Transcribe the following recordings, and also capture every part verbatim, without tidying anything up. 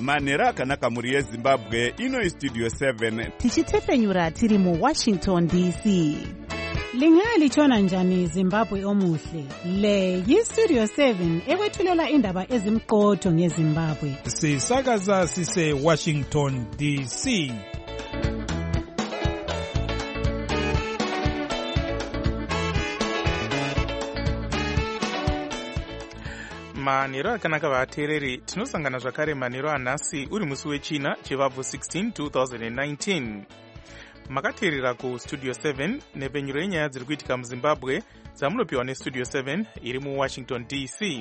manhero akanaka muri yezimbabwe. Ino Studio seven tichitefenyura tiri mu Washington D C. Lingalitshona njani Zimbabwe omuhle? Le yi-Studio seven ekwethulela indaba ezimqotho ngeZimbabwe. Sisakaza sise Washington D C. manhero akanaka vateereri, tinosangana zvakare manhero anhasi uri musi wechina chivabvu sixteen twenty nineteen. Makateerera kuStudio seven nepfenyuro yenyaya dziri kuitika muZimbabwe dzamunopiwa neStudio seven iri muWashington D C.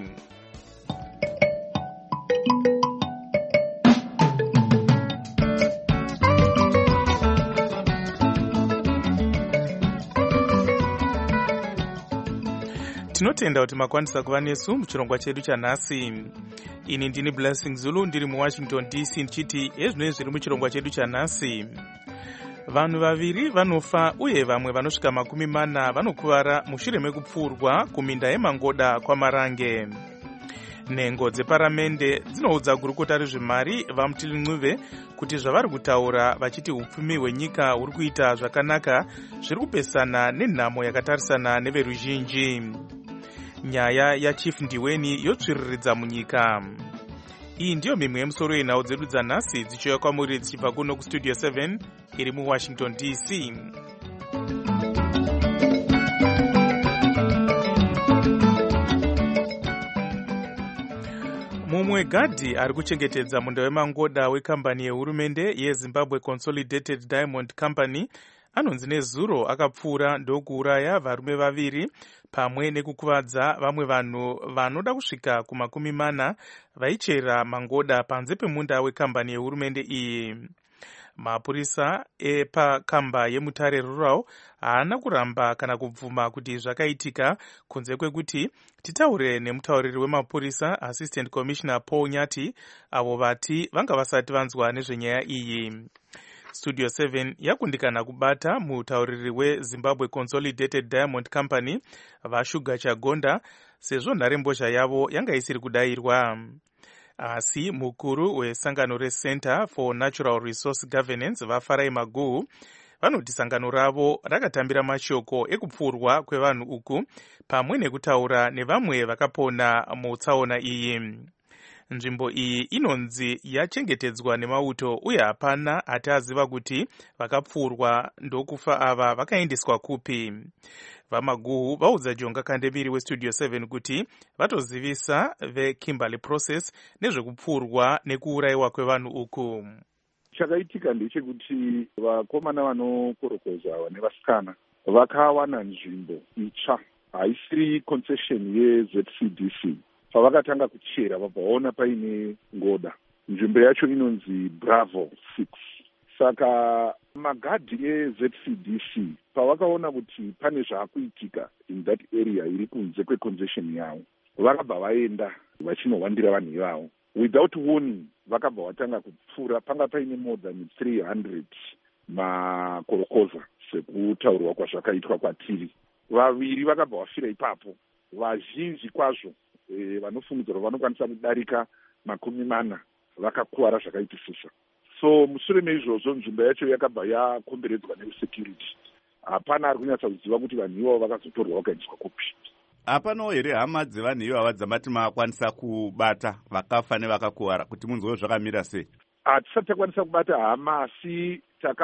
Tinotenda kuti makwanisa kuva nesu muchirongwa chedu chanhasi. Ini ndini Blessing Zulu ndiri muWashington D C ndichiti ezvinoi zviri muchirongwa chedu chanhasi. Vanhu vaviri vanofa uye vamwe vanosvika makumi mana vanokuvara mushure mekupfurwa kuminda yemangoda kwaMarange. Nhengo dzeparamende dzinoudza gurukota rezvemari vaMutili Ncube kuti zvavari kutaura vachiti upfumi hwenyika huri kuita zvakanaka zviri kupesana nenhamo yakatarisana neveruzhinji. Nyaya yaChief Ndiweni yotsviriridza munyika. Iyi ndiyo mimwe yemusoro yenhau dzedu dzanhasi dzichiuya kwamuri dzichibva kuno kuStudio seven iri muWashington D C. Mumwe gadhi ari kuchengetedza munda wemangoda wekambani yehurumende yeZimbabwe Consolidated Diamond Company anonzi nezuro akapfuura ndokuuraya varume vaviri pamwe nekukuvadza vamwe vanhu vanoda kusvika kumakumi mana vaichera mangoda panze pemunda wekambani yehurumende iyi. Mapurisa epakamba yeMutare Rural haana kuramba kana kubvuma kuti zvakaitika kunze kwekuti titaure nemutauriri wemapurisa Assistant Commissioner Paul Nyati avo vati vanga vasati vanzwa nezvenyaya iyi. Studio seven yakundikana kubata mutauriri weZimbabwe Consolidated Diamond Company vaShuga Chagonda sezvo nharembozha yavo yanga isiri kudayirwa. Asi mukuru wesangano reCenter for Natural Resource Governance vaFarai Maguhu vanoti sangano ravo rakatambira mashoko ekupfurwa kwevanhu uku pamwe nekutaura nevamwe vakapona mutsaona iyi. Nzvimbo iyi inonzi yachengetedzwa nemauto uye hapana ati aziva kuti vakapfurwa ndokufa ava vakaendeswa kupi. VaMaguhu vaudza Jonga Kandemiri weStudio seven kuti vatozivisa veKimberley Process nezvekupfurwa nekuurayiwa kwevanhu uku. Chakaitika ndechekuti vakomana vanokorokoza nevasikana vakawana nzvimbo itsva haisiri concession yeZ C D C. Pavakatanga kuchera vabva vaona paine ngoda. Nzvimbo yacho inonzi Bravo six. Saka magadhi eZ C D C pavakaona kuti pane zvaakuitika in that area iri kunze kweconcession yavo, vakabva vaenda vachinowandira vanhu ivavo. Without warning vakabva vatanga kupfura. Panga paine more than three hundred makorokoza sekutaurwa kwazvakaitwa kwatiri. Vaviri vakabva vafira ipapo. Vazhinji kwazvo E, vanofungidzwa vanokwanisa kudarika makumi mana vakakuwara zvakaitisisa. So mushure meizvozvo nzvimbo yacho yakabva yakomberedzwa nesecurity. Hapana ari kunyatsa kuziva kuti vanhu ivavo vakazotorwa vakaendeswa kupi. Hapanawo here hama dzevanhu ivava dzamati makwanisa kubata vakafa nevakakuwara kuti munzwewo zvakamira sei? Hatisati takwanisa kubata hama, asi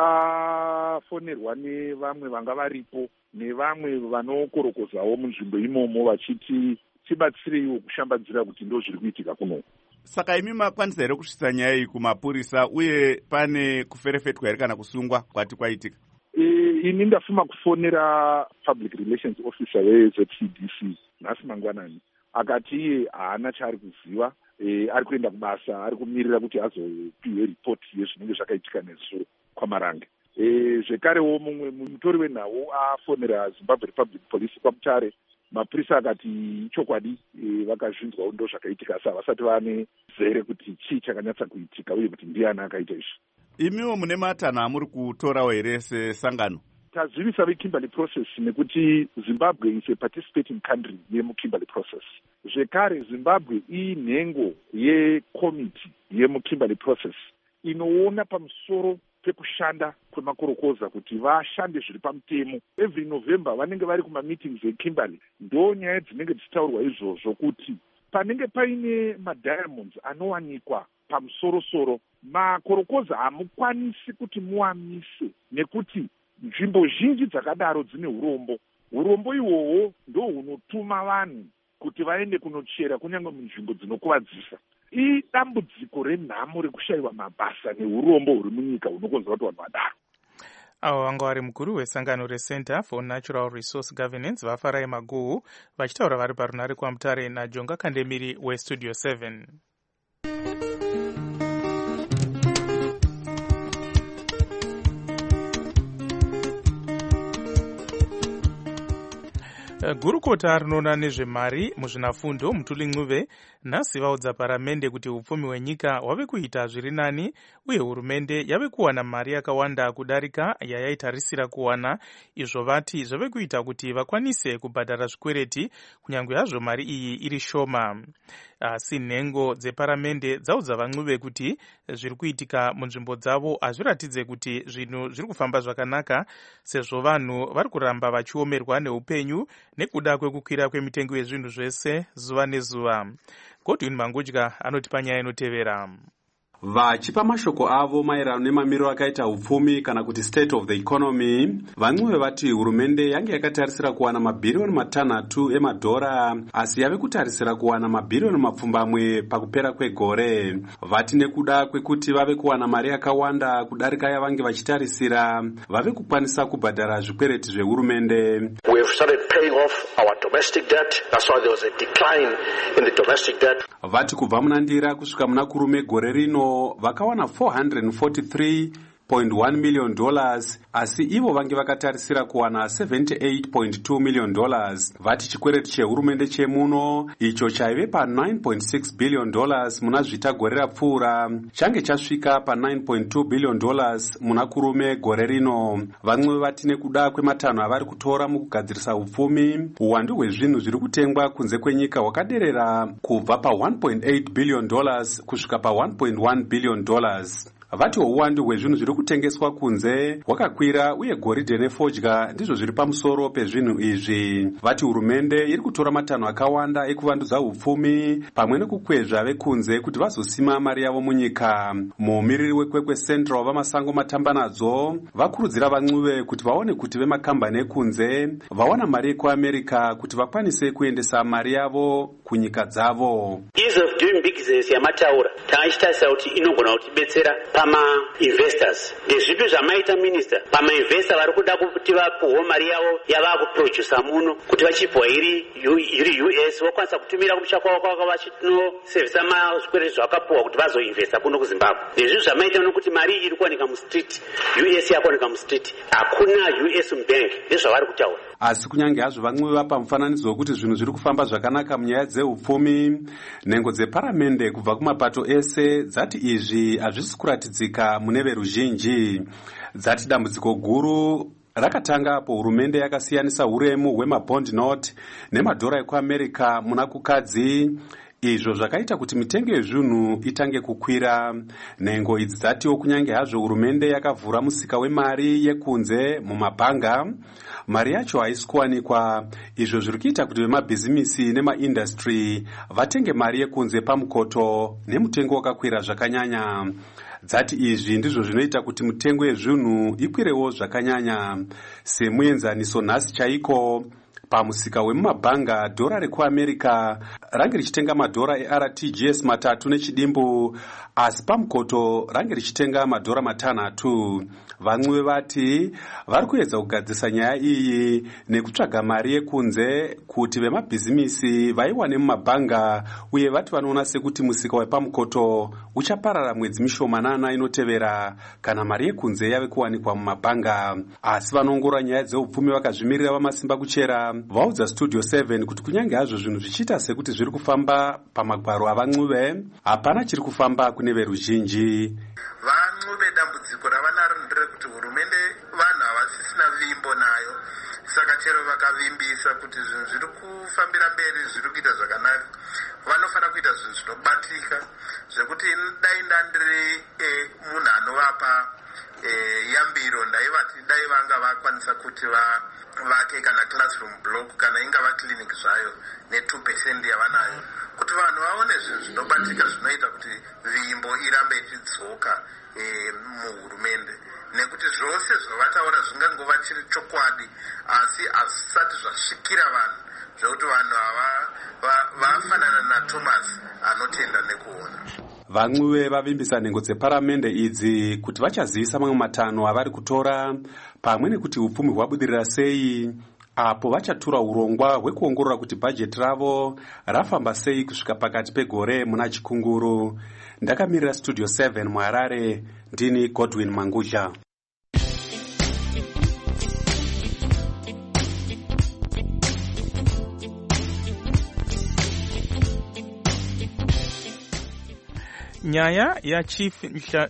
takafonerwa nevamwe vanga varipo nevamwe vanokorokozawo munzvimbo imomo vachiti tibatsireiwo kushambadzira kuti ndo zviri kuitika kuno. Saka imi makwanisa here kusvitsa nyaya iyi kumapurisa uye pane kuferefetwa here kana kusungwa kwati kwaitika? E, ini ndafuma kufonera public relations officer weZ C D C nhasi mangwanani. Akati iye haana chaari kuziva, e, ari kuenda kubasa, ari kumirira kuti azopiwe ripoti yezvinenge zvakaitika nezuro kwaMarange. E, zvekarewo mumwe mutori wenhau afonera Zimbabwe Republic Police kwaMutare. Mapurisa akati chokwadi e, vakazvinzwa ndo zvakaitika, sa vasati vane zere kuti chii chakanyatsa kuitika uye kuti ndiani akaita izvi. Imiwo mune matanho amuri kutorawo here sesangano? Tazivisa veKimberley Process nekuti Zimbabwe is a participating country yemuKimberley Process. zvekare zimbabwe inhengo yekomiti yemukimberley process inoona pamusoro pekushanda kwemakorokoza kuti vashande zviri pamutemo. Every November vanenge vari kumameetings ekimberley, ndo nyaya dzinenge dzichitaurwa izvozvo kuti panenge paine madiamonds anowanikwa pamusorosoro, makorokoza hamukwanisi kuti muwamise nekuti nzvimbo zhinji dzakadaro dzine urombo. Urombo ihwohwo ndo hunotuma vanhu kuti vaende kunochera kunyange munzvimbo dzinokuvadzisa. Idambudziko renhamo rekushayiwa mabasa neurombo huri munyika hunokonzera kuti vanhu vadaro. Avo vanga vari mukuru wesangano reCenter for Natural Resource Governance vaFarai Maguhu vachitaura vari parunare kwaMutare naJonga Kandemiri weStudio seven. Gurukota rinoona nezvemari muzvinafundo Mutuli Ncube nhasi vaudza paramende kuti upfumi hwenyika hwave kuita zviri nani uye hurumende yave kuwana mari yakawanda kudarika yayaitarisira kuwana, izvo vati zvave kuita kuti vakwanise kubhadhara zvikwereti kunyange hazvo mari iyi iri shoma. Asi nhengo dzeparamende dzaudza vaNcube kuti zviri kuitika munzvimbo dzavo hazviratidze kuti zvinhu zviri kufamba zvakanaka, sezvo vanhu vari kuramba vachiomerwa neupenyu nekuda kwekukwira kwemitengo yezvinhu zvese zuva nezuva. Godwin Mangudya anoti panyaya inotevera. Vachipa mashoko avo maererano nemamiriro akaita upfumi kana kuti state of the economy, vaNcube vati hurumende yange yakatarisira kuwana mabhiriyoni matanhatu emadhora asi yave kutarisira kuwana mabhiriyoni mapfumbamwe pakupera kwegore. Vati nekuda kwekuti vave kuwana mari yakawanda kudarika yavange vachitarisira, vave kukwanisa kubhadhara zvikwereti zvehurumende. We have started paying off our domestic debt. That's why there was a decline in the domestic debt. Vati kubva munandira kusvika muna kurume gore rino vakawana four hundred forty-three point one million dollars asi ivo vange vakatarisira kuwana seventy-eight point two million dollars. Vati chikwereti chehurumende chemuno icho chaive pa nine point six billion dollars muna zvita gore rapfuura change chasvika pa nine point two billion dollars muna kurume gore rino. Vamwe vati nekuda kwematanho avari kutora mukugadzirisa upfumi, uwandu hwezvinhu zviri kutengwa kunze kwenyika hwakaderera kubva pa one point eight billion dollars kusvika pa one point one billion dollars. Vati uwandu hwezvinhu zviri kutengeswa kunze hwakakwira uye goridhe nefodya ndizvo zviri pamusoro pezvinhu izvi. Vati hurumende iri kutora matanho akawanda ekuvandudza upfumi pamwe nekukwezva vekunze kuti vazosima mari yavo munyika. Mumiriri wekwekwe Central vamasango matambanadzo vakurudzira vaNcube kuti vaone kuti vemakambani ekunze vawana mari yekuAmerica kuti vakwanise kuendesa mari yavo kunyika dzavo. Ease of doing business yamataura tangachitarisira kuti inogona kutibetsera pama-investors. Ndezvipi zvamaita minister pama-investor vari kuda kuti vapuhwe mari yavo yava kuprodusa muno kuti vachibva iri U S vakwanisa kutumira kumusha kwavo kwavo vachitosevhisa mazvikwereti zvakapuhwa kuti vazoinvesta kuno kuZimbabwe. Ndezvipi zvamaita nokuti mari iyi iri kuwanika mustreet, U S yakuwanika mustreet, hakuna U S mubank. Ndezvavari kutaura. Asi kunyange hazvo vaNcube vapa mufananidzo wekuti zvinhu zviri kufamba zvakanaka munyaya dzeupfumi, nhengo dzeparamende kubva kumapato ese dzati izvi hazvisi kuratidzika mune veruzhinji. Dzati dambudziko guru rakatanga apo hurumende yakasiyanisa uremu hwemabond note nemadhora ekuAmerica muna kukadzi, izvo zvakaita kuti mitengo yezvinhu itange kukwira. Nhengo idzi dzatiwo kunyange hazvo hurumende yakavhura musika wemari yekunze mumabhanga, mari yacho haisi kuwanikwa, izvo zviri kuita kuti vemabhizimisi nemaindastry vatenge mari yekunze pamukoto nemutengo wakakwira zvakanyanya. Dzati izvi ndizvo zvinoita kuti mitengo yezvinhu ikwirewo zvakanyanya. Semuenzaniso nhasi chaiko, pamusika wemumabhanga dhora rekuAmerica range richitenga madhora eR T G S matatu nechidimbu, asi pamukoto range richitenga madhora matanhatu. VaNcube vati vari kuedza kugadzisa nyaya iyi nekutsvaga mari yekunze kuti vemabhizimisi vaiwane mumabhanga, uye vati vanoona sekuti musika wepamukoto uchaparara mwedzi mishomanana inotevera kana mari yekunze yave kuwanikwa mumabhanga. Asi vanongora nyaya dzeupfumi vakazvimirira vamasimba kuchera vaudza Studio seven kuti kunyange hazvo zvinhu zvichiita sekuti zviri kufamba pamagwaro avaNcube, hapana chiri kufamba kune veruzhinji. VaNcube dambudziko ravanaro nderekuti hurumende vanhu havasisina vimbo nayo, saka chero vakavimbisa kuti zvinhu zviri kufambira mberi zviri kuita zvakanaka, vanofanira kuita zvinhu zvinobatika zvekuti dai ndandiri e, munhu anovapa e, yambiro ndaivati dai vanga vakwanisa kuti va vake kana classroom block kana ingava clinic zvayo ne two percent yavanayo, kuti vanhu vaone zvinhu zvinobatika zvinoita kuti nzvimbo irambe ichidzoka e, muhurumende, nekuti zvose zvavataura zvingangova chiri chokwadi asi azvisati zvasvikira vanhu zvekuti vanhu ava vafanana naThomas anotenda nekuona. Vamwe vavimbisa nhengo dzeparamende idzi kuti vachazivisa mamwe matanho avari kutora pamwe nekuti upfumi hwabudirira sei apo vachatura urongwa hwekuongorora kuti bhajeti ravo rafamba sei kusvika pakati pegore muna chikunguru. Ndakamirira Studio seven muHarare, ndini Godwin Manguzha. Nyaya ya Chief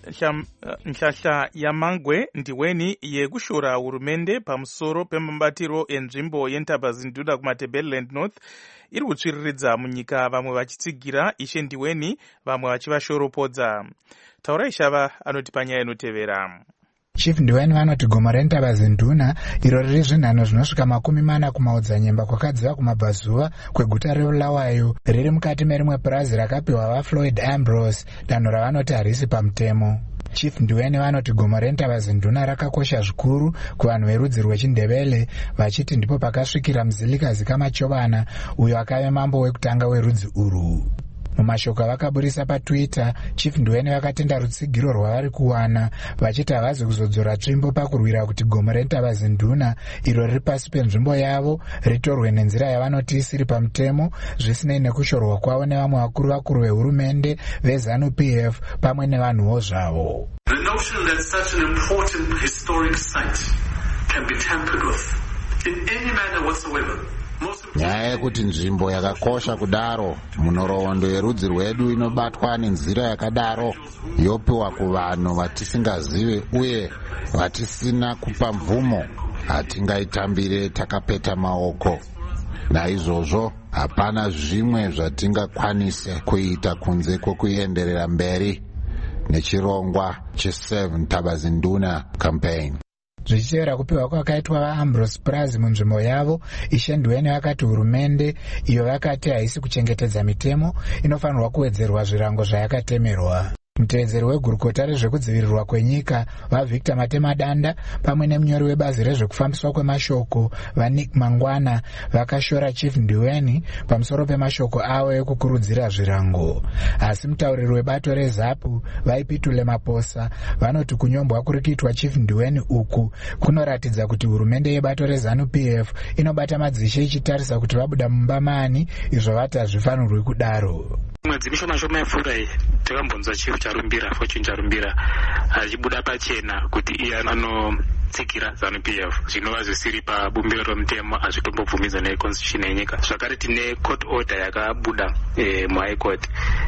Nhlanhla Yamangwe ndiweni yekushora hurumende pamusoro pemambatiro enzvimbo yeNtabazinduna kuMatabeleland North iri kutsviriridza munyika, vamwe vachitsigira Ishe Ndiweni, vamwe vachivashoropodza. Taurai Shava anoti panyaya inotevera. Chief Ndiweni vanoti gomo reNtabazinduna iro riri zvinhanho zvinosvika makumi mana kumaodzanyemba kwakadziva kumabvazuva kweguta reBulawayo riri mukati merimwe purazi rakapiwa vaFloyd Ambrose danho ravanoti harisi pamutemo. Chief Ndiweni vanoti gomo reNtabazinduna rakakosha zvikuru kuvanhu verudzi rwechiNdebele, vachiti ndipo pakasvikira Mzilikazi Kamachovana uyo akave mambo wekutanga werudzi urwu. Mumashoko vakaburisa paTwitter, Chief Ndiweni vakatenda rutsigiro rwavari kuwana, vachiti havazi kuzodzora tsvimbo pakurwira kuti gomo reNtabazinduna iro riri pasi penzvimbo yavo ritorwe nenzira yavanoti isiri pamutemo, zvisinei nekushorwa kwavo nevamwe vakuru vakuru vehurumende veZANU-P F pamwe nevanhuwo zvavo. The notion that such an important historic site can be tampered with in any manner whatsoever. Nyaya yekuti nzvimbo yakakosha kudaro munhoroondo yerudzi rwedu inobatwa nenzira yakadaro yopiwa kuvanhu vatisingazive uye vatisina kupa mvumo, hatingaitambire takapeta maoko. Naizvozvo hapana zvimwe zvatingakwanise kuita kunze kwokuenderera mberi nechirongwa cheSave Ntabazinduna campaign. Zvichitevera kupiwa kwakaitwa vaAmbrose Prazi munzvimbo yavo, Ishe Ndiweni vakati hurumende iyo vakati haisi kuchengetedza mitemo inofanirwa kuwedzerwa zvirango zvayakatemerwa. Mutevedzeri wegurukota rezvekudzivirirwa kwenyika vaVictor Matemadanda pamwe nemunyori webazi rezvekufambiswa kwemashoko vaNick Mangwana vakashora Chief Ndiweni pamusoro pemashoko avo ekukurudzira zvirango. Asi mutauriri webato reZAPU vaipitule Maposa vanoti kunyombwa kuri kuitwa Chief Ndiweni uku kunoratidza kuti hurumende yebato reZANU-P F inobata madzishe ichitarisa kuti vabuda mumba mani, izvo vati hazvifanirwi kudaro. Mwedzi mishoma shoma yapfuura iyi takambonzwa Chief Charumbira, Fortune Charumbira achibuda pachena kuti iye anotsikira ZANU-P F, zvinova zvisiri pabumbiro romutemo, hazvitombobvumidzwa neconstitution yenyika. Zvakare tine court order yakabuda e, muHigh Court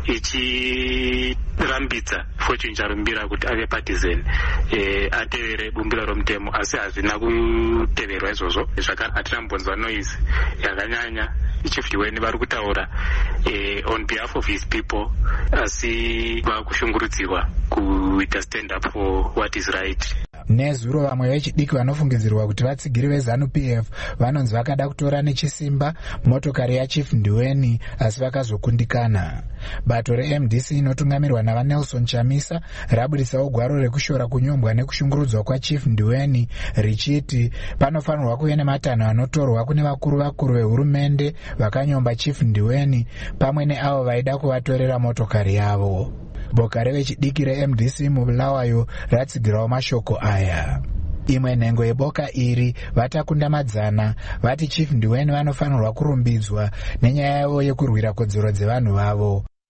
ichirambidza Fortune Charumbira kuti ave partisan e, atevere bumbiro romutemo, asi hazvina kuteverwa izvozvo. Zvakare hatinambonzwa noise yakanyanya Chief Ndiweni vari kutaura eh, on behalf of his people, asi vakushungurudzirwa kuita stand up for what is right. Nezuro vamwe vechidiki vanofungidzirwa kuti vatsigiri veZANU-P F vanonzi vakada kutora nechisimba motokari yaChief Ndiweni asi vakazokundikana. Bato reM D C inotungamirwa navaNelson Chamisa rabudisawo gwaro rekushora kunyombwa nekushungurudzwa kwaChief Ndiweni richiti panofanirwa kuve nematanho anotorwa kune vakuru vakuru vehurumende vakanyomba Chief Ndiweni pamwe neavo vaida kuvatorera motokari yavo. Boka revechidiki reM D C muBulawayo ratsigirawo mashoko aya. Imwe nhengo yeboka iri vatakunda madzana vati Chief Ndiweni vanofanirwa kurumbidzwa nenyaya yavo yekurwira kodzero dzevanhu vavo.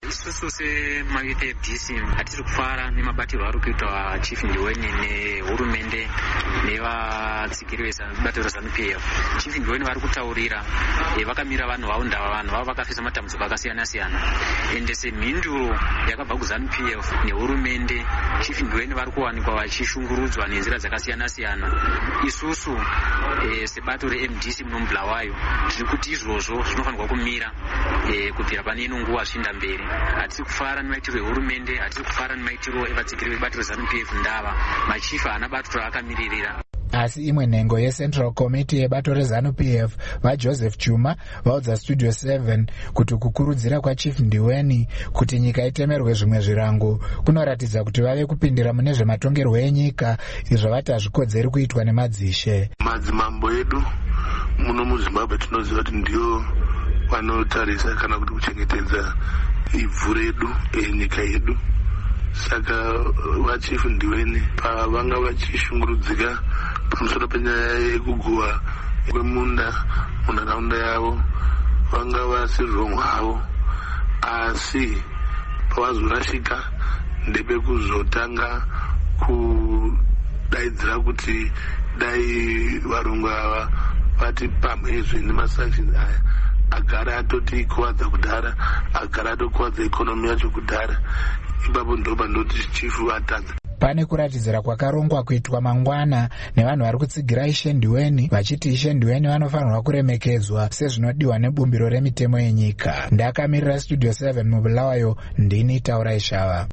isusu semayouth F D C hatiri kufara nemabatirwo ari kuitwa chief Ndiweni nehurumende nevatsigiri vebato reZANU P F. Chief Ndiweni vari kutaurira vakamira vanhu vavo ndava vanhu vavo vakafisa matambudziko akasiyana siyana ende semhinduro yakabva kuZANU P F nehurumende Chief Ndiweni vari kuwanikwa vachishungurudzwa nenzira dzakasiyana siyana. Isusu e, sebato reM D C muno muBulawayo tiri kuti izvozvo zvinofanirwa kumira e, kubvira pane ino nguva zvichienda mberi. Hatiri kufara nemaitiro ehurumende, hatiri kufara nemaitiro evatsigiri vebato reZANU P F ndava machifa haana bato raakamiririra. Asi imwe nhengo yeCentral Committee yebato reZANU P F vaJoseph Chuma vaudza Studio seven kuti kukurudzira kwaChief Ndiweni kuti nyika itemerwe zvimwe zvirango kunoratidza kuti vave kupindira mune zvematongerwo enyika izvo vati hazvikodzeri kuitwa nemadzishe. Madzimambo edu muno muZimbabwe tinoziva kuti ndio vanotarisa kana kuti kuchengetedza ivhu redu enyika yedu. Saka vaChief Ndiweni pavanga vachishungurudzika pamusoro penyaya yekuguhwa kwemunda munharaunda yavo vanga vasirwongo havo, asi pavazorashika ndepekuzotanga kudaidzira kuti dai varungu ava vati pamhezve nemasanctions aya agara atoti kuwadza kudhara, agara atokuwadza ikonomi yacho kudhara. Ipapo ndoba ndoti chifu atadza. Pane kuratidzira kwakarongwa kuitwa mangwana nevanhu vari kutsigira Ishe Ndiweni vachiti Ishe Ndiweni vanofanirwa kuremekedzwa sezvinodiwa nebumbiro remitemo yenyika. Ndakamirira Studio seven muBulawayo, ndini Taura Ishava.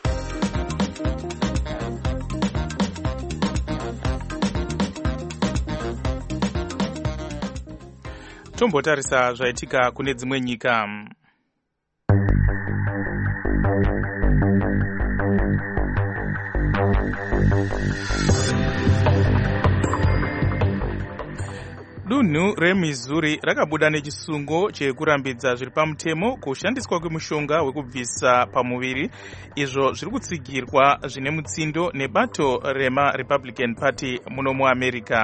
Tombotarisa zvaitika kune dzimwe nyika. Dunhu reMissouri rakabuda nechisungo chekurambidza zviri pamutemo kushandiswa kwemushonga wekubvisa pamuviri, izvo zviri kutsigirwa zvine mutsindo nebato remaRepublican Party muno muAmerica.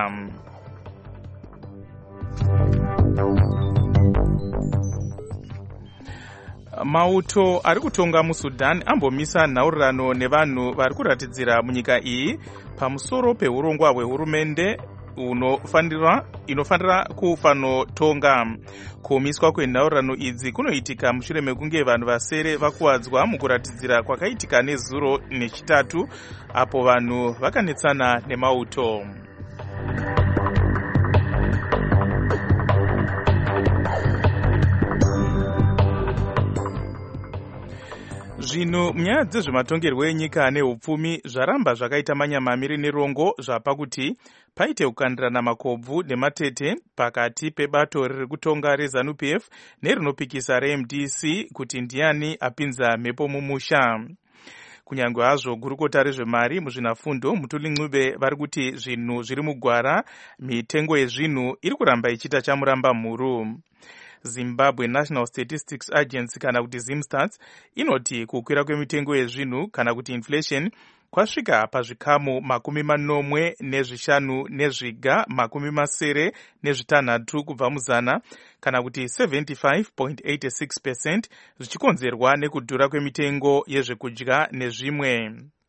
Mauto ari kutonga muSudan ambomisa nhaurirano nevanhu vari kuratidzira munyika iyi pamusoro peurongwa hwehurumende unofanira inofanira kufanotonga. Kumiswa kwenhaurirano idzi kunoitika mushure mekunge vanhu vasere vakuwadzwa mukuratidzira kwakaitika nezuro nechitatu apo vanhu vakanetsana nemauto. Zvino munyaya dzezvematongerwo enyika neupfumi zvaramba zvakaita manyamamiri nerongo zvapa kuti paite kukandirana makobvu nematete pakati pebato riri kutonga reZANU P F nerinopikisa reM D C kuti ndiani apinza mhepo mumusha. Kunyange hazvo gurukota rezvemari muzvinafundo Mutuli Ncube vari kuti zvinhu zviri mugwara, mitengo yezvinhu iri kuramba ichiita chamuramba mhuru. Zimbabwe National Statistics Agency kana kuti ZimStats inoti kukwira kwemitengo yezvinhu kana kuti inflation kwasvika pazvikamu makumi manomwe nezvishanu nezviga makumi masere nezvitanhatu kubva muzana kana kuti seventy-five point eight six percent zvichikonzerwa nekudhura kwemitengo yezvekudya nezvimwe.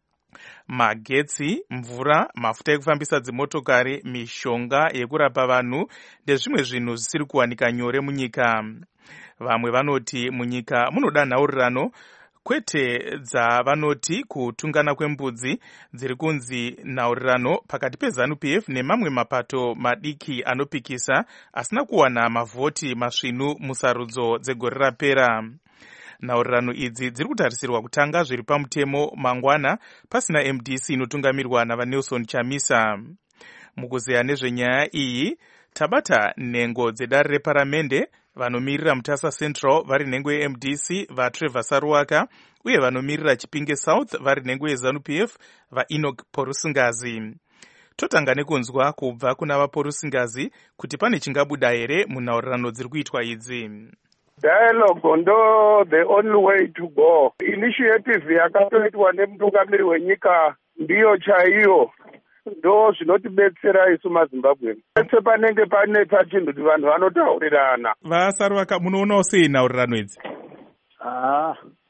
Magetsi, mvura, mafuta ekufambisa dzimotokari, mishonga yekurapa vanhu ndezvimwe zvinhu zvisiri kuwanika nyore munyika. Vamwe vanoti munyika munoda nhaurirano, kwete dzavanoti kutungana kwembudzi dziri kunzi nhaurirano pakati peZANU P F nemamwe mapato madiki anopikisa asina kuwana mavhoti masvinu musarudzo dzegore rapera. Nhaurirano idzi dziri kutarisirwa kutanga zviri pamutemo mangwana pasina M D C inotungamirwa navaNelson Chamisa. Mukuzeya nezvenyaya iyi tabata nhengo dzedare reparamende vanomirira Mutasa Central vari nhengo yeM D C vaTrevor Saruwaka uye vanomirira Chipinge South vari nhengo yeZANU P F vaEnoch Porusingazi. Totanga nekunzwa kubva kuna vaPorusingazi kuti pane chingabuda here munhaurirano dziri kuitwa idzi. Dialogue ndo the only way to go. Initiative yakatoitwa nemutungamiri wenyika ndiyo chaiyo ndo zvinotibetsera isu maZimbabwe. Pese panenge pane pachinhu kuti vanhu vanotaurirana. Vasaruwaka, munoonawo sei nhaurirano idzi? Ah,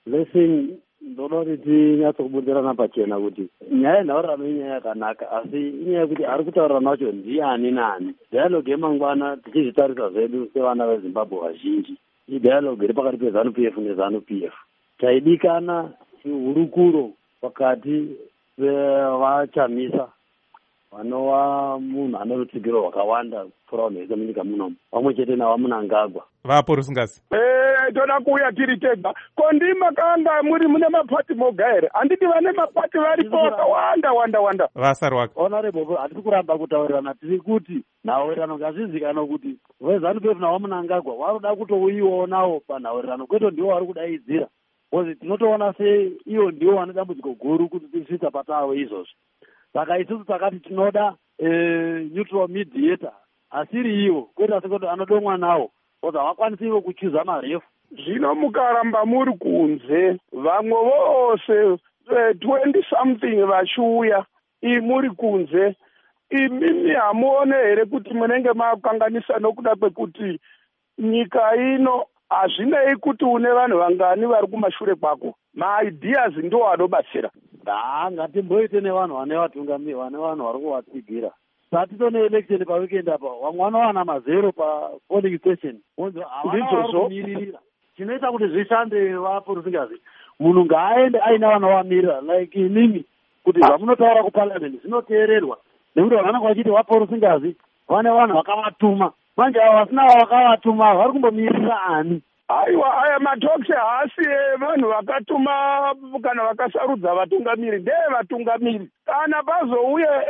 Listen, ndoda kuti tinyatsokubudirana pachena kuti nyaya yenhaurirano inyaya yakanaka, asi inyaya yekuti ari kutaurira macho ndiani nani. Dialogue yemangwana tichizvitarisa zvedu sevana veZimbabwe vazhinji, idialogue iri pakati peZanu P F neZanu P F. Taidikana hurukuro pakati pevachamisa vanova munhu ane rutsigiro rwakawanda kupfuura vanhu vese munyika munomu, pamwe chete navaMunangagwa. Vapo Rusingasi. Eh, toda kuuya tiri tega. Kondi makanga muri mune mapati moga here? Handiti vane mapati varipo vakawanda wanda wanda. Vasarwaka. Honorable, hatisi kuramba kutaurirana, tiri kuti nhaurirano ngazvizikanwa kuti veZanu P F navaMunangagwa varoda kutouionawo panhaurirano, kwete ndivo vari kudaidzira. Kozi tinotoona seiyo ndiwo vane dambudziko guru kuti tisvitsa patavo izvozvi. Saka isusu takati tinoda neutral mediator, asiri ivo, kwete asi kuti anodomwa nawo, kozi havakwanisi ivo kuchuza marefu. Zvino mukaramba muri kunze, vamwe vose twenty something vachiuya, ii muri kunze, imimi hamuone here kuti munenge makanganisa nokuda kwekuti nyika ino hazvinei kuti une vanhu vangani vari kumashure kwako, maideas ndiwo anobatsira. Da, ngatimboite nevanhu vane vatungamiri, vane vanhu vari kuvatsigira. Satitone election paweekend apa, vamwe vanowana mazero papolling station, havana vari kumiririra. Chinoita kuti zvishande vapo Rusingasi, munhu ngaaende aina vanovamirira, like inini, kuti zvamunotaura kuparliament zvinoteererwa, nekuti vanenge vachiti vapo Rusingasi vane vanhu vakavatuma. Manje avo vasina vakavatuma vari kumbomirira ani? Aiwa, aya matalks haasi vanhu vakatuma kana vakasarudza vatungamiri, ndee vatungamiri. Kana pazouye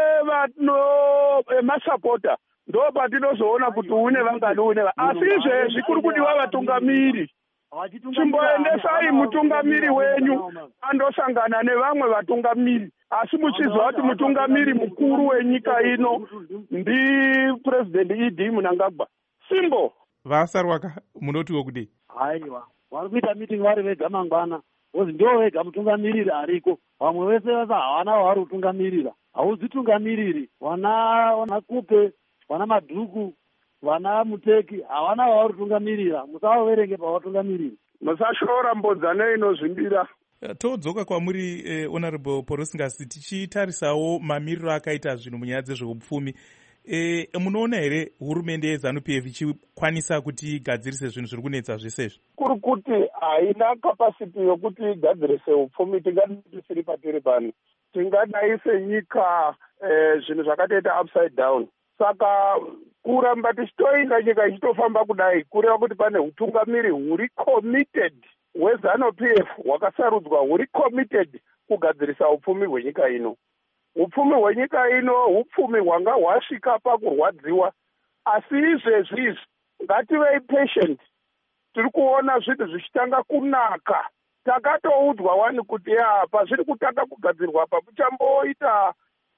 emasapota, ndo patinozoona kuti une vangani une va. Asi izvezvi kuri kudiwa vatungamiri. Chimboendesai mutungamiri wenyu andosangana nevamwe vatungamiri. Asi muchizwa kuti mutungamiri mukuru wenyika ino ndi President E D Mnangagwa. Simbo. Vasarwaka, munotiwo kudi? Haiwa, vari kuita meeting vari vega mangwana. Kozi ndiwo vega mutungamiriri ariko. Vamwe vese vese havana vari kutungamirira. Haudzitungamiriri. Vana Kupe, vana Madhuku, vana Muteki, havana vari kutungamirira. Musavaverenge pavatungamiriri. Musashora mbodzane inozvimbira. Todzoka kwamuri eh, Honorable Porosingasi, tichitarisawo mamiriro akaita zvinhu munyaya dzezveupfumi. E, munoona here hurumende yeZanu P F ichikwanisa kuti igadzirise zvinhu zviri kunetsa zvesezvi? Kuri kuti haina kapasiti yokuti igadzirise upfumi, tingadai tisiri patiri pano. Tingadai senyika eh, zvinhu zvakatoita upside down. Saka kuramba tichitoinda nyika ichitofamba kudai, kureva kuti pane utungamiri huri committed hweZanu P F hwakasarudzwa, huri committed kugadzirisa upfumi hwenyika ino. Upfumi hwenyika ino upfumi hwanga hwasvika pakurwadziwa, asi izvezvi izvi ngativei patient. Tiri kuona zvinhu zvichitanga kunaka. Takatoudzwa wani kuti ya pazviri kutanga kugadzirwa apa muchamboita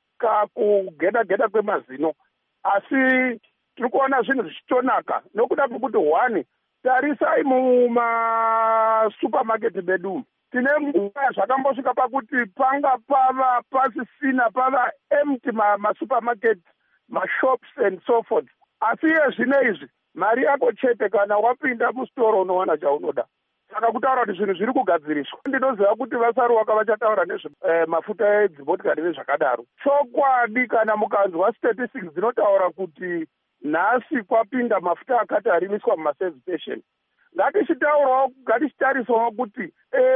kakugeda geda kwemazino, asi tiri kuona zvinhu zvichitonaka nokuda kwekuti wani, tarisai mumasupermarket medu tine nguva zvakambosvika pakuti panga pava pasisina, pava empty masupermarket, mashops and so forth. Asi iye zvino izvi mari yako chete kana wapinda mustoro unowana chaunoda. Saka kutaura kuti zvinhu zviri kugadziriswa. Ndinoziva kuti Vasarwaka vachataura nezvemafuta edzimotikari nezvakadaro. Chokwadi kana mukanzwa statistics dzinotaura kuti nhasi kwapinda mafuta akati arimiswa mumaservice station. Ngatichitaurawo, ngatichitarisawo kuti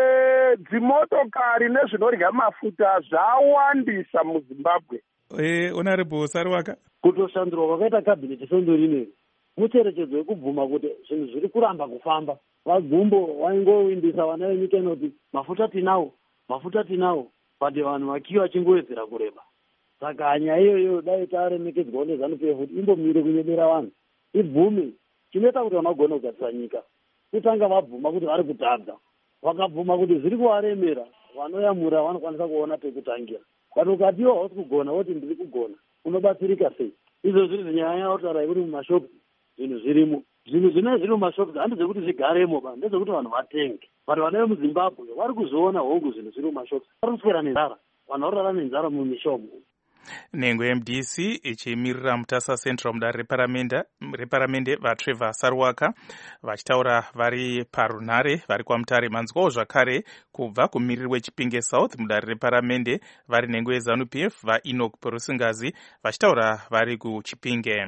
dzimotokari nezvinorya mafuta zvawandisa muZimbabwe. Eh, Honorable Sarwaka. Kutoshandurwa kwakaita kabineti sondo rineri mucherechedzo wekubvuma kuti zvinhu zviri kuramba kufamba. Vagumbo vaingowindisa vana venyika inoti mafuta tinawo, mafuta tinawo, pati vanhu vakiwa vachingowedzera kureba. Saka nyaya iyoyo dai taremekedzwawo neZanu P F kuti imbomire kunyebera vanhu, ibvume. Chinoita kuti vanogona kugadzira nyika kutanga vabvuma kuti vari kutadza, vakabvuma kuti zviri kuvaremera, vanoyamura vanokwanisa kuona pekutangira. Kana ukati iwo hausi kugona woti ndiri kugona, unobatsirika sei? Izvo zviri zinyaya yautarai kuti mumashopu zvinhu zvirimo. Zvinhu zvine zviri mumashopu handi zvekuti zvigaremo ba, ndezvekuti vanhu vatenge. Vanhu vana vemuZimbabwe vari kuzoona hongu zvinhu zviri mumashopu. Vari kuswera nenzara, vanhu vari kurara nenzara mumishomo. Nengo M D C ichimirira Mutasa Central mudare reparamende vaTrevor Sarwaka vachitaura vari parunhare vari kwaMutare. Manzwawo zvakare kubva kumiriri weChipinge South mudare reparamende vari nhengo yeZanu P F vaEnoch Perusingazi vachitaura vari kuChipinge.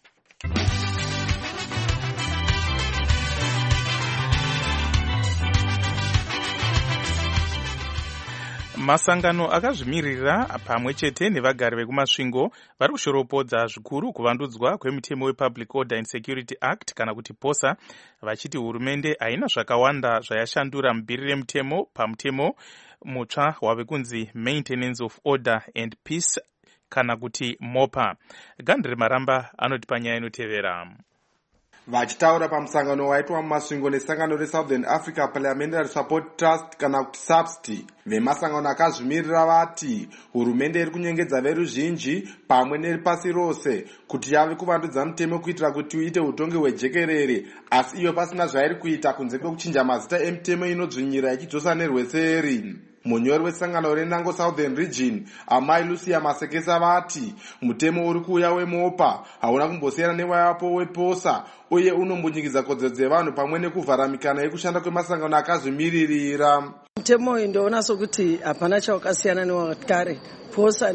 Masangano akazvimirira pamwe chete nevagari vekumasvingo vari kushoropodza zvikuru kuvandudzwa kwemitemo wePublic Order and Security Act kana kuti POSA, vachiti hurumende haina zvakawanda zvayashandura mubhiri remutemo pamutemo mutsva wave kunzi Maintenance of Order and Peace kana kuti MOPA. Gandri Maramba anoti panyaya inotevera. Vachitaura pamusangano waitwa mumasvingo nesangano reSouthern Africa Parliamentary Support Trust kana kuti S A P S T, vemasangano akazvimirira vati hurumende iri kunyengedza veruzhinji pamwe nepasi rose kuti yave kuvandudza mutemo kuitira kuti uite utongi hwejekerere, asi iyo pasina zvairi kuita kunze kwekuchinja mazita emutemo inodzvinyira ichidzosa nerweseri. Munyori wesangano renango Southern Region Amai Lucia Masekesa vati mutemo uri kuuya weMOPA hauna kumbosiyana newayapo wePOSA uye unombunyikidza kodzero dzevanhu pamwe nekuvhara mikana yekushanda kwemasangano akazvimiririra. Mutemo uyu ndoona sokuti hapana chawakasiyana newakare. POSA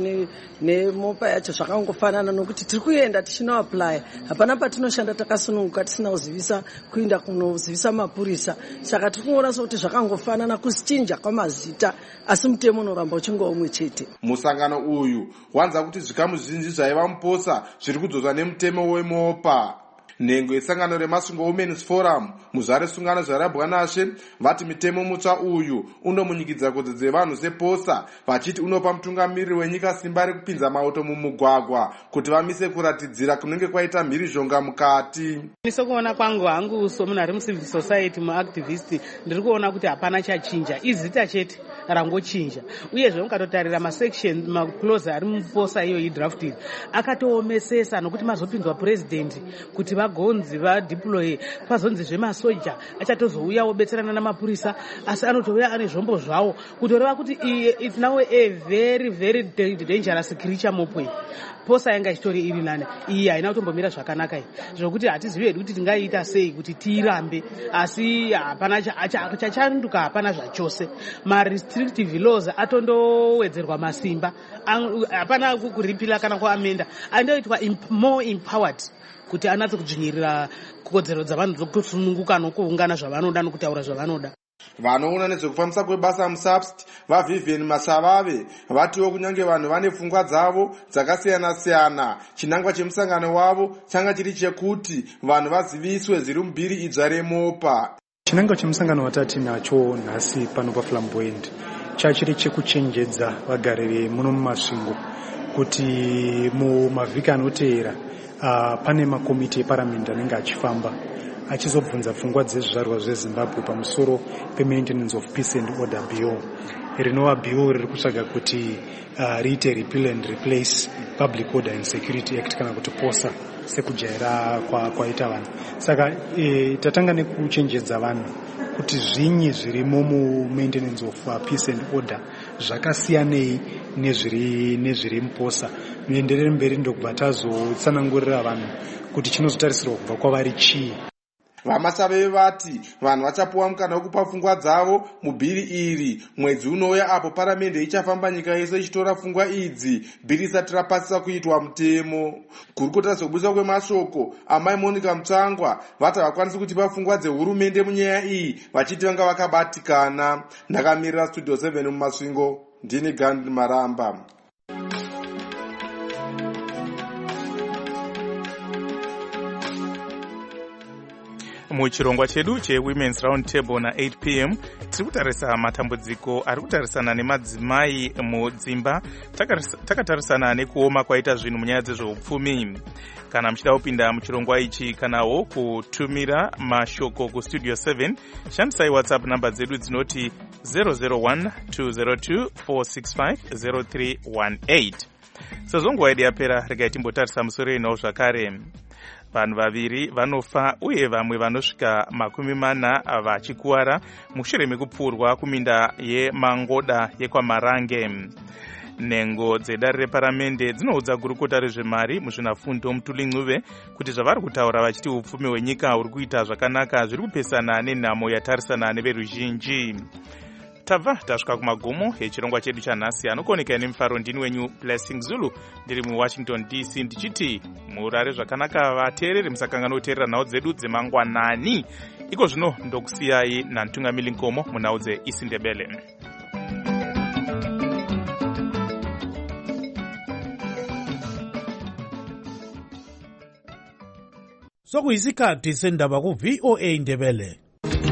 neMOPA yacho zvakangofanana nokuti tiri kuenda tichinoapply, hapana patinoshanda takasununguka tisina kuzivisa kuinda kunozivisa mapurisa. Saka tiri kuona sokuti zvakangofanana kuchinja kwamazita asi mutemo unoramba uchinge umwe chete. Musangano uyu wanza kuti zvikamu zvizhinji zvaiva muPOSA zviri kudzoswa nemutemo weMOPA. Nhengo yesangano remasvingo Women's Forum muzvare sungano zvarabwa nashe vati mitemo mutsva uyu unomunyikidza kodzero dzevanhu sePOSA, vachiti unopa mutungamiriri wenyika simba rekupinza mauto mumugwagwa kuti vamise kuratidzira kunenge kwaita mhirizhonga mukati. Nisokuona kwangu hangu somunhu ari mucivil society muactivist ndiri kuona kuti hapana chachinja, izita chete rangochinja. Uyezve mukatotarira masection maclose ari muPOSA iyo idraftiri akatoomesesa nokuti mazopinzwa president kuti vagonzi vadeploy pazonzi zvemasoja achatozouya obetserana namapurisa, asi anotouya ane zvombo zvawo kutoreva kuti it's now a very very dangerous creature mopwe. POSA yanga ichitori iri nane iyi haina kutombomira zvakanaka iyi zvokuti hatizivi hedu kuti tingaiita sei kuti tiirambe, asi hapana chachanduka, hapana zvachose. Marestrictive laws atondowedzerwa masimba, hapana kuripila kana kuamenda, andoitwa more empowered kuti anatse kudzvinyirira kodzero dzavanhu dzokusununguka nokuungana zvavanoda nokutaura zvavanoda. Vanoona nezvekufambisa kwebasa muS A P S T vaVivian Mashavave vatiwo kunyange vanhu vane pfungwa dzavo dzakasiyana-siyana, chinangwa chemusangano wavo changa chiri chekuti vanhu vaziviswe zviri mubhiri idzva reMOPA. Chinangwa chemusangano watati nacho nhasi pano paFlamboyant chachiri chekuchenjedza vagari vemuno mumasvingo kuti mumavhiki anoteera Uh, pane makomiti eparamende anenge achifamba achizobvunza pfungwa dzezvizvarwa zveZimbabwe pamusoro peMaintenance of Peace and Order Bill. Rinova bill riri kutsvaga kuti uh, riite repeal and replace Public Order and Security Act kana kuti POSA sekujaira kwaita vanhu. Saka e, tatanga nekuchenjedza vanhu kuti zvinyi zvirimo muMaintenance of uh, Peace and Order zvakasiyanei nezviri nezviri muPOSA. Muenderere mberi ndokubva tazotsanangurira vanhu kuti chinozotarisirwa kubva kwavari chii. Vamashavave vati vanhu vachapuwa mukana wekupa pfungwa dzavo mubhiri iri mwedzi unouya apo paramende ichafamba nyika yese ichitora pfungwa idzi bhiri isati rapasisa kuitwa mutemo. Kurukota zokubudiswa kwemashoko Amai Monica Mutsangwa vati havakwanisi kutipa pfungwa dzehurumende munyaya iyi vachiti vanga vakabatikana. Ndakamirira Studio seven mumasvingo, ndini Gandhi Maramba. Muchirongwa chedu cheWomen's Round Table na eight p m tiri kutarisa matambudziko ari kutarisana nemadzimai mudzimba, takatarisana nekuoma kwaita zvinhu munyaya dzezveupfumi. Kana muchida kupinda muchirongwa ichi kanawo kutumira mashoko kustudio seven, shandisai WhatsApp namba dzedu dzinoti zero zero one two zero two four six five zero three one eight. Sezvo nguva yedu yapera, regai timbotarisa musoro inawo zvakare. Vanhu vaviri vanofa uye vamwe vanosvika makumi mana vachikuwara mushure mekupfurwa kuminda yeMangoda yekwaMarange. nhengo dzedare reparamende dzinoudza gurukota rezvemari muzvinafundo Mutuli Ncube kuti zvavari kutaura vachiti upfumi hwenyika huri kuita zvakanaka zviri kupesana nenhamo yatarisana neveruzhinji. Tabva tasvika kumagumo echirongwa chedu chanhasi. Anokoneka nemufaro ndini wenyu Blessing Zulu ndiri muWashington D C ndichiti murare zvakanaka vateereri, musakangana kuteerera nhau dzedu dzemangwanani. Iko zvino ndokusiyai naNtungamiri Nkomo munhau dzeIsindebele. Sokuyisikhathi sendaba ku V O A Ndebele.